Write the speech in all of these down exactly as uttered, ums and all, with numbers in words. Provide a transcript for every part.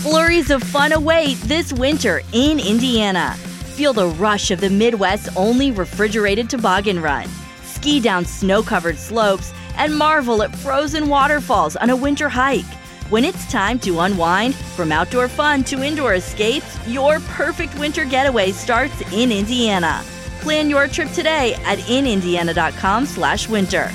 Flurries of fun await this winter in Indiana. Feel the rush of the Midwest's only refrigerated toboggan run. Ski down snow-covered slopes and marvel at frozen waterfalls on a winter hike. When it's time to unwind, from outdoor fun to indoor escapes, your perfect winter getaway starts in Indiana. Plan your trip today at in indiana dot com slash winter.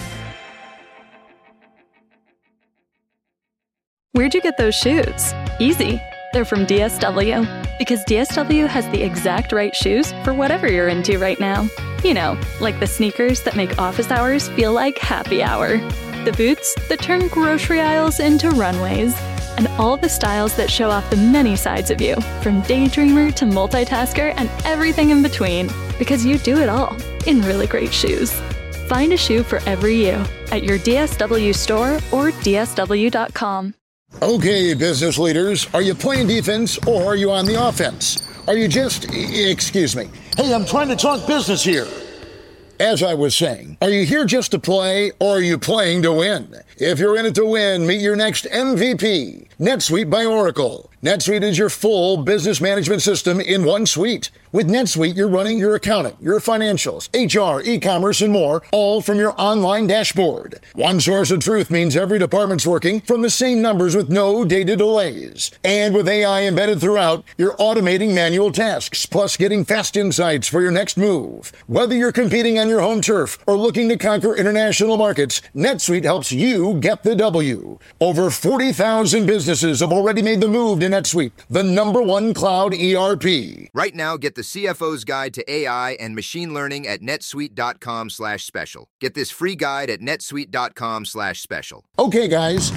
Where'd you get those shoes? Easy. They're from D S W. Because D S W has the exact right shoes for whatever you're into right now. You know, like the sneakers that make office hours feel like happy hour. The boots that turn grocery aisles into runways. And all the styles that show off the many sides of you, from daydreamer to multitasker and everything in between. Because you do it all in really great shoes. Find a shoe for every you at your D S W store or D S W dot com. Okay, business leaders, are you playing defense or are you on the offense? Are you just, excuse me, hey, I'm trying to talk business here. As I was saying, are you here just to play or are you playing to win? If you're in it to win, meet your next M V P, NetSuite by Oracle. NetSuite is your full business management system in one suite. With NetSuite, you're running your accounting, your financials, H R, e-commerce, and more, all from your online dashboard. One source of truth means every department's working from the same numbers with no data delays. And with A I embedded throughout, you're automating manual tasks, plus getting fast insights for your next move. Whether you're competing on your home turf or looking to conquer international markets, NetSuite helps you get the W. Over forty thousand businesses have already made the move to NetSuite, the number one cloud E R P. Right now, get the C F O's Guide to A I and Machine Learning at netsuite.com slash special. Get this free guide at netsuite.com slash special. Okay, guys.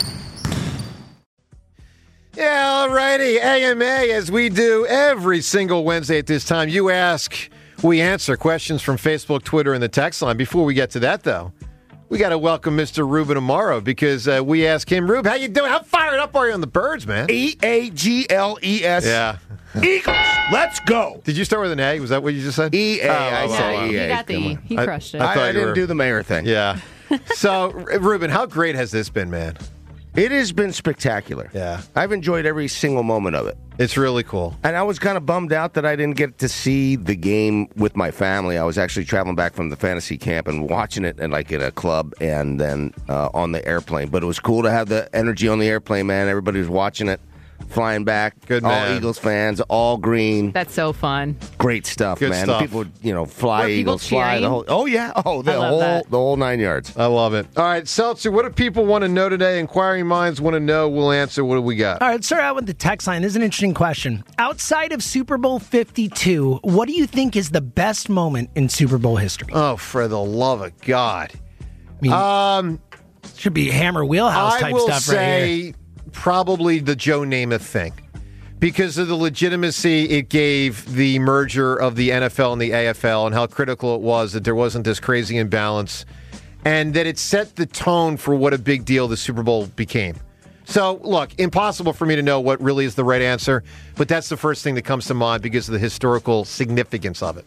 Yeah, alrighty. A M A, as we do every single Wednesday at this time. You ask, we answer questions from Facebook, Twitter, and the text line. Before we get to that, though, we got to welcome Mister Ruben Amaro because uh, we asked him, Rube, how you doing? How fired up are you on the Birds, man? E A G L E S. Yeah. Eagles, let's go. Did you start with an A? Was that what you just said? E A. Oh, I well, said well, E A. He got the E. He crushed I, it. I, I, I didn't were, do the mayor thing. Yeah. So, Ruben, how great has this been, man? It has been spectacular. Yeah. I've enjoyed every single moment of it. It's really cool. And I was kind of bummed out that I didn't get to see the game with my family. I was actually traveling back from the fantasy camp and watching it in, like in a club and then uh, on the airplane. But it was cool to have the energy on the airplane, man. Everybody was watching it, flying back. Good all man. Eagles fans, all green. That's so fun. Great stuff, Good man. stuff. People would, you know, fly Were people Eagles, fly cheering? the whole. Oh yeah, oh the I love whole that. the whole nine yards. I love it. All right, Seltzer, what do people want to know today? Inquiring minds want to know. We'll answer. What do we got? All right, let's start out with the text line. This is an interesting question. Outside of Super Bowl fifty-two, what do you think is the best moment in Super Bowl history? Oh, for the love of God. I mean, Um, should be Hammer Wheelhouse I type will stuff right here. say probably the Joe Namath thing. Because of the legitimacy it gave the merger of the N F L and the A F L and how critical it was that there wasn't this crazy imbalance and that it set the tone for what a big deal the Super Bowl became. So, look, impossible for me to know what really is the right answer, but that's the first thing that comes to mind because of the historical significance of it.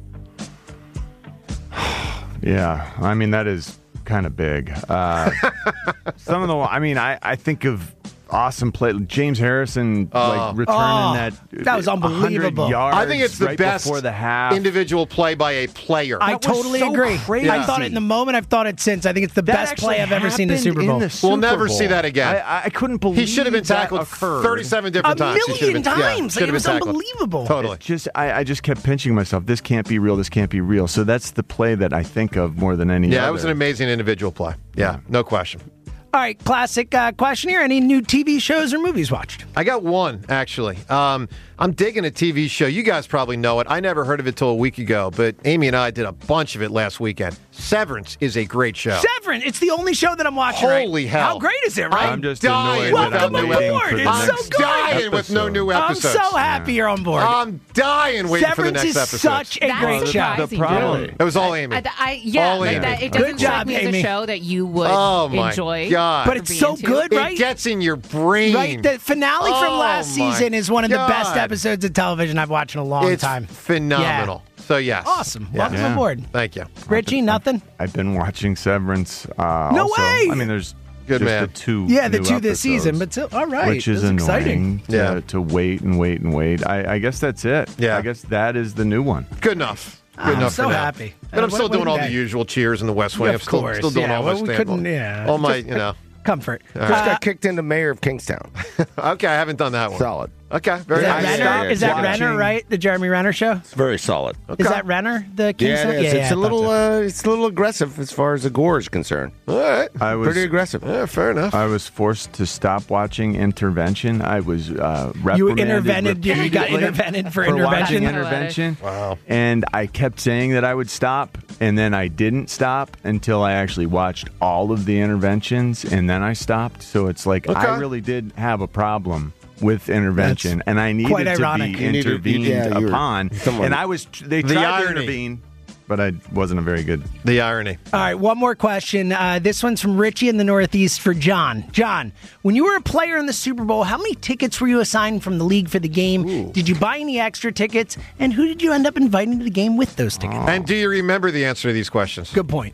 Yeah, I mean, that is kind of big. Uh, some of the, I mean, I, I think of awesome play. James Harrison, Oh. like returning Oh, that. that was unbelievable. one hundred yards I think it's the right best before the half. individual play by a player. I That was totally so agree. crazy. I thought it in the moment. I've thought it since. I think it's the That best play actually I've ever seen in the happened Super Bowl. in the Super We'll never Bowl. see that again. I, I couldn't believe he should have been that tackled occurred. thirty-seven A different times. He should have million been- yeah, times. should have It was been tackled. unbelievable. Totally. It's just I, I just kept pinching myself. This can't be real. This can't be real. So that's the play that I think of more than any Yeah, other. it was an amazing individual play. Yeah, Yeah. no question. All right, classic uh, question here. Any new T V shows or movies watched? I got one, actually. Um, I'm digging a T V show. You guys probably know it. I never heard of it till a week ago, but Amy and I did a bunch of it last weekend. Severance is a great show. Severance. It's the only show that I'm watching. Holy right? hell. How great is it, right? I'm just dying annoyed Welcome that I'm aboard. waiting for the It's so next good. dying with no episode. new I'm episodes. so happy you're on board. I'm dying waiting for the Severance next is episode. such a That's great show. surprising. The problem- Really. It was all Amy. I, I, yeah, All like Amy. that, it Good doesn't strike job, me as Amy. a show that you would Oh, my enjoy. God. But or it's be so into. good, right? It gets in your brain. Right, the finale from Oh, last my season is one of the best God. episodes of television I've watched in a long It's time. phenomenal. So, yes. Awesome. Yeah. Welcome Yeah. aboard. Thank you. Richie, nothing? I've been watching Severance. Uh, No also. way! I mean, there's Good just man. The two Yeah, the new two this season, episodes, but still, all right. which is That's annoying. exciting. To, Yeah. to wait and wait and wait. I, I guess that's it. Yeah. I guess that is the new one. Good enough. Good I'm enough so for now. happy. But I'm Uh, still what- doing what all a the day. usual cheers in the West Wing. Yeah, I'm of still, course. still doing yeah, all my well, we stand- couldn't. Yeah, all my, just you know. comfort. Just Uh, got kicked into mayor of Kingstown. Okay, I haven't done that one. Solid. Okay, very is that nice. Renner? Is that watching- Renner? Right, the Jeremy Renner show. It's very solid. Is that Renner? The Kingston? Yeah, it is. yeah, it's I a little, thought so. uh, it's a little aggressive as far as the gore is concerned. All right. I was Pretty aggressive. Yeah, fair enough. I was forced to stop watching Intervention. I was uh, You reprimanded intervented. You got repeatedly intervented for, for watching intervention. Intervention. Wow. And I kept saying that I would stop, and then I didn't stop until I actually watched all of the interventions, and then I stopped. So it's like Okay. I really did have a problem with intervention, That's and I needed quite to ironic. be You needed- intervened yeah, you were- upon. someone- And I was they The tried to irony. intervene, but I wasn't a very good. The irony. All right, one more question. Uh, this one's from Richie in the Northeast for John. John, when you were a player in the Super Bowl, how many tickets were you assigned from the league for the game? Did you buy any extra tickets? And who did you end up inviting to the game with those tickets? And do you remember the answer to these questions? Good point.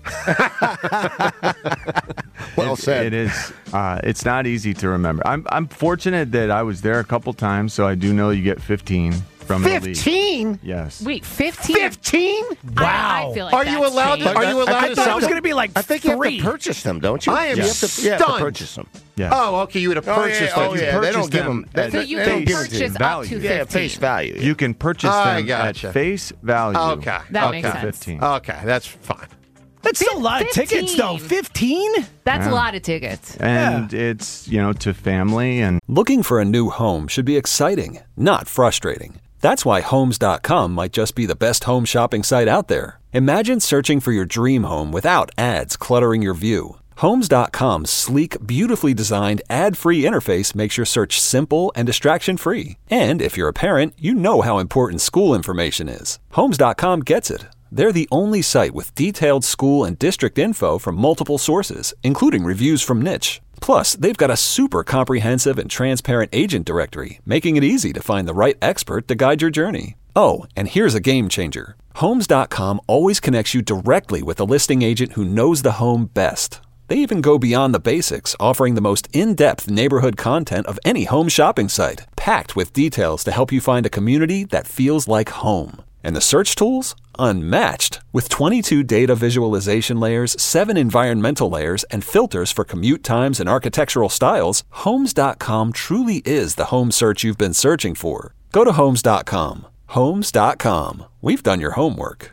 Well It- said. It is. Uh, it's not easy to remember. I'm I'm fortunate that I was there a couple times, so I do know you get fifteen from the league. Fifteen. Yes. Wait, fifteen? Fifteen? I, I feel like Are you that's allowed to- changed. are you allowed I to thought sell it was them? going to be like I think you three. have to purchase them, don't you? I am you have to, you have to stunned. purchase them. Yeah. Oh, okay. You would have Oh, yeah, purchased oh, them. yeah. They purchase don't give them them. They, at So they you don't can give them purchase to up you. value. to Yeah, fifteen. face value. You can purchase I them gotcha. at face value. Okay. That okay. makes sense. fifteen. Okay, that's fine. That's still a lot of tickets, though. fifteen? That's Yeah. a lot of tickets. And it's, you know, to family and Looking for a new home should be exciting, not frustrating. That's why Homes dot com might just be the best home shopping site out there. Imagine searching for your dream home without ads cluttering your view. Homes dot com's sleek, beautifully designed, ad-free interface makes your search simple and distraction-free. And if you're a parent, you know how important school information is. Homes dot com gets it. They're the only site with detailed school and district info from multiple sources, including reviews from Niche. Plus, they've got a super comprehensive and transparent agent directory, making it easy to find the right expert to guide your journey. Oh, and here's a game changer. Homes dot com always connects you directly with a listing agent who knows the home best. They even go beyond the basics, offering the most in-depth neighborhood content of any home shopping site, packed with details to help you find a community that feels like home. And the search tools? Unmatched. With twenty-two data visualization layers, seven environmental layers, and filters for commute times and architectural styles, Homes dot com truly is the home search you've been searching for. Go to Homes dot com. Homes dot com. We've done your homework.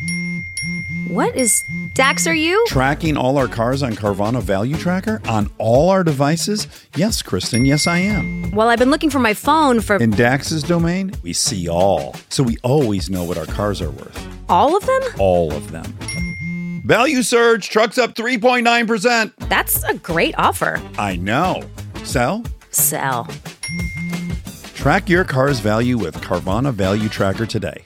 What is Dax, are you? Tracking all our cars on Carvana Value Tracker on all our devices? Yes, Kristen, yes, I am. Well, I've been looking for my phone for In Dax's domain, we see all. So we always know what our cars are worth. all of them? All of them. Value surge, trucks up three point nine percent. That's a great offer. I know. Sell? Sell. Track your car's value with Carvana Value Tracker today.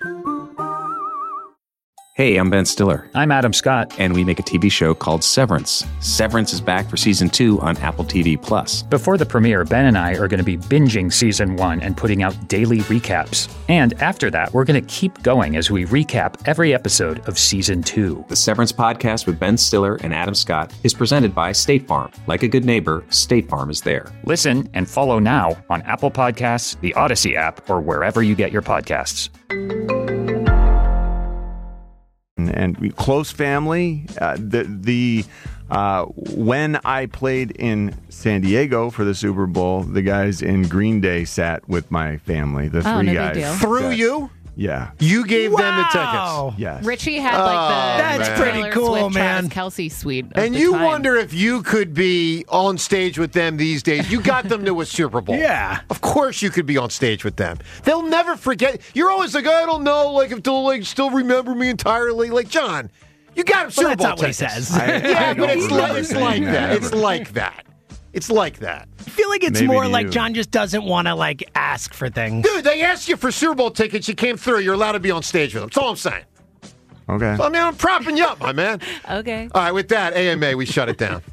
Hey, I'm Ben Stiller. I'm Adam Scott. And we make a T V show called Severance. Severance is back for season two on Apple T V Plus. Before the premiere, Ben and I are going to be binging season one and putting out daily recaps. And after that, we're going to keep going as we recap every episode of season two. The Severance podcast with Ben Stiller and Adam Scott is presented by State Farm. Like a good neighbor, State Farm is there. Listen and follow now on Apple Podcasts, the Odyssey app, or wherever you get your podcasts. and we, close family. Uh, the the uh, when I played in San Diego for the Super Bowl, the guys in Green Day sat with my family. The Oh, three no big guys deal. Through sat- you? Yeah. You gave them the Wow. tickets. Yes. Richie had like the That's the pretty Taylor cool, Swift, man. Travis Kelsey suite. of And the you time. wonder if you could be on stage with them these days. You got them to a Super Bowl. Yeah. Of course you could be on stage with them. They'll never forget. You're always like, I don't know, like if they'll like still remember me entirely. Like, John, you got him Super Well, that's Bowl not what he tickets. says. I- Yeah, I but don't it's remember like, it's saying like that. that It's ever. like that. It's like that. I feel like it's Maybe more to like you. John just doesn't want to like ask for things. Dude, they asked you for Super Bowl tickets. You came through. You're allowed to be on stage with them. That's all I'm saying. Okay. So, I mean, I'm propping you up, my man. Okay. All right, with that, A M A, we shut it down.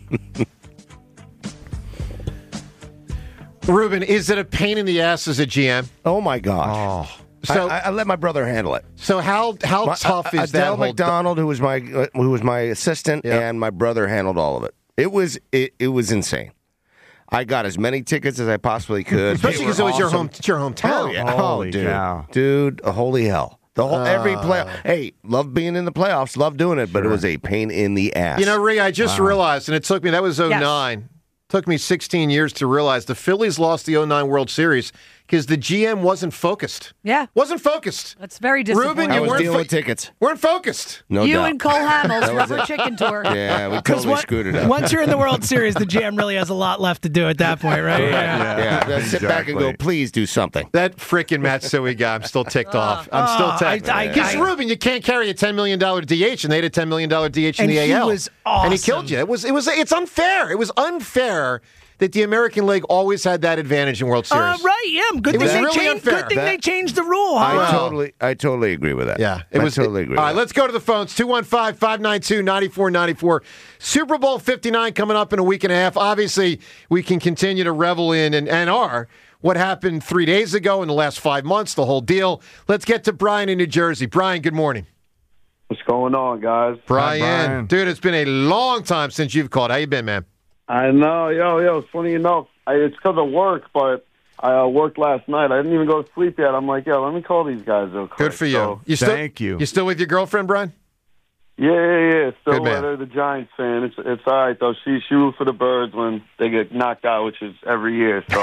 Ruben, is it a pain in the ass as a G M? Oh my gosh! Oh, so I, I, I let my brother handle it. so how how My- tough uh, is that? Adele whole McDonald, who was my uh, who was my assistant, Yeah. and my brother handled all of it. It was it, it was insane. I got as many tickets as I possibly could. Especially because it was your home, it's your hometown. Oh, yeah. Holy oh, dude. cow. Dude, a holy hell. The whole, Uh, every play. Hey, love being in the playoffs, love doing it, but it was a pain in the ass. You know, Ree, I just Wow. realized, and it took me, that was oh nine. Took me sixteen years to realize the Phillies lost the oh nine World Series because the G M wasn't focused. Yeah. Wasn't focused. That's very disappointing. Ruben, you I was weren't dealing fo- with tickets. Weren't focused. No you doubt. and Cole Hamels, That was rubber it. chicken tour. Yeah, we 'Cause totally what- screwed it up. Once you're in the World Series, the G M really has a lot left to do at that point, right? Yeah, yeah. Sit back and go, please do something. That freaking Matsui guy, I'm still ticked off. I'm Oh, still I- ticked. I- Because I- Ruben, you can't carry a ten million dollars D H, and they had a ten million dollars D H in And the he A L. was And he awesome. killed you. It was, it was, it's unfair. It was unfair that the American League always had that advantage in World Uh, Series. right, yeah. Good It thing was they really changed. unfair. Good thing That- they changed the rule. Huh? I Wow. totally, I totally agree with that. Yeah, it I was. totally agree. All with right, that. let's go to the phones. two one five, five nine two, nine four nine four. Super Bowl fifty-nine coming up in a week and a half. Obviously, we can continue to revel in and, and are what happened three days ago in the last five months, the whole deal. Let's get to Brian in New Jersey. Brian, good morning. What's going on, guys? Brian, Brian. dude, it's been a long time since you've called. How you been, man? I know, yo, yo. Funny enough, I, it's because of work, but I uh, worked last night. I didn't even go to sleep yet. I'm like, yo, let me call these guys real quick. Good for you. So, you still, Thank you. You still with your girlfriend, Brian? yeah, yeah, yeah. Still Good man. with her, the Giants fan. It's it's all right though. She she roots for the Birds when they get knocked out, which is every year. So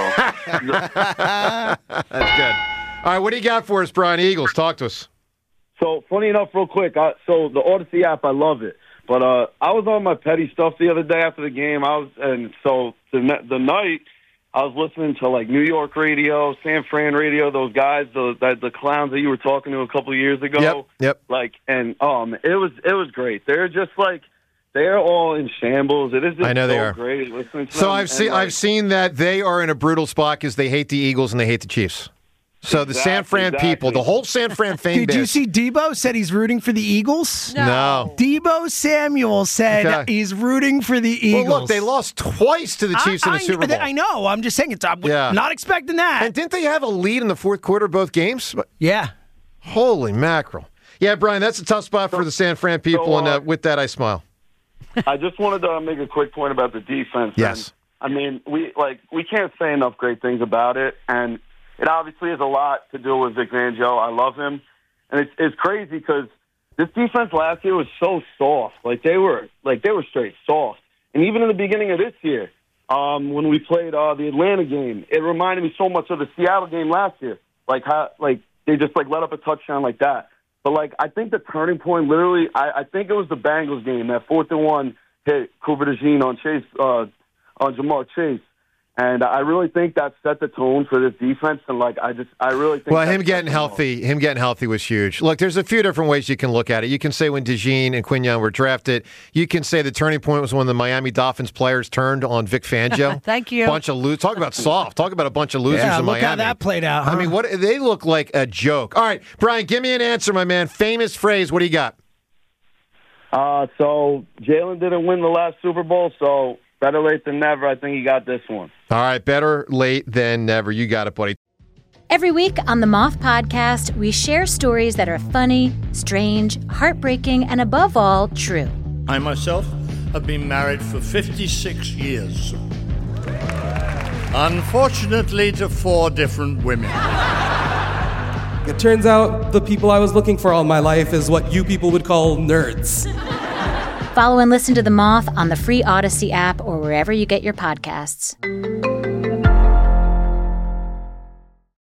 That's good. All right, what do you got for us, Brian? Eagles, talk to us. So funny enough, real quick. I, so the Odyssey app, I love it. But uh, I was on my petty stuff the other day after the game. I was, and so the ne- the night I was listening to like New York radio, San Fran radio. Those guys, the the, the clowns that you were talking to a couple of years ago. Yep, yep. Like, and um, it was it was great. They're just like they're all in shambles. It is just I know so they are. great listening to So them. I've And, seen like, I've seen that they are in a brutal spot because they hate the Eagles and they hate the Chiefs. So the San Exactly, Fran people, the whole San Fran fan Did you base. see Debo said he's rooting for the Eagles? No. Debo Samuel said Okay. he's rooting for the Eagles. Well, look, they lost twice to the Chiefs I, in the I- Super Bowl. I know. I'm just saying it's. I'm Yeah. not expecting that. And didn't they have a lead in the fourth quarter of both games? Yeah. Holy mackerel. Yeah, Brian, that's a tough spot for the San Fran people, so, and uh, uh, with that, I smile. I just wanted to make a quick point about the defense. Yes. And, I mean, we like we can't say enough great things about it, and it obviously has a lot to do with Vic Fangio. I love him, and it's it's crazy because this defense last year was so soft. Like they were like they were straight soft, and even in the beginning of this year, um, when we played uh, the Atlanta game, it reminded me so much of the Seattle game last year. Like how like they just like let up a touchdown like that. But like I think the turning point, literally, I, I think it was the Bengals game, that fourth and one hit Cooper DeJean on Chase uh, on Jamar Chase. And I really think that set the tone for this defense. And, like, I just, I really think. Well, that him set getting the healthy, him getting healthy was huge. Look, there's a few different ways you can look at it. You can say when DeJean and Quinyon were drafted. You can say the turning point was when the Miami Dolphins players turned on Vic Fangio. Thank you. Bunch of losers. Talk about soft. Talk about a bunch of losers Yeah, in look Miami. how that played out. I huh? mean, what they look like a joke. All right, Brian, give me an answer, my man. Famous phrase. What do you got? Uh, so Jalen didn't win the last Super Bowl, so better late than never. I think he got this one. All right, better late than never. You got it, buddy. Every week on the Moth Podcast, we share stories that are funny, strange, heartbreaking, and above all, true. I myself have been married for fifty-six years. Unfortunately, to four different women. It turns out the people I was looking for all my life is what you people would call nerds. Follow and listen to The Moth on the free Odyssey app or wherever you get your podcasts.